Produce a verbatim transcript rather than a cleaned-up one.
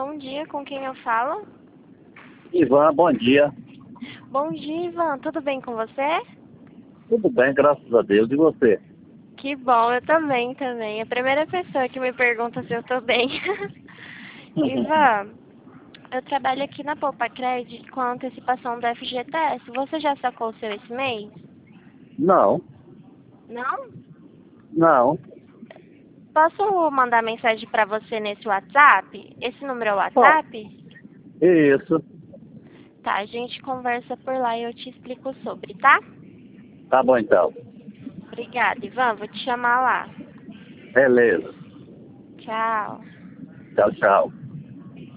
Bom dia, com quem eu falo? Ivan, bom dia. Bom dia, Ivan. Tudo bem com você? Tudo bem, graças a Deus. E você? Que bom, eu também, também. É a primeira pessoa que me pergunta se eu tô bem. Ivan, eu trabalho aqui na Poupa Credit com a antecipação do F G T S. Você já sacou o seu esse mês? Não, Não? não. Posso mandar mensagem pra você nesse WhatsApp? Esse número é o Ó, WhatsApp? isso. Tá, a gente conversa por lá e eu te explico sobre, tá? Tá bom então. Obrigada, Ivan. Vou te chamar lá. Beleza. Tchau. Tchau, tchau.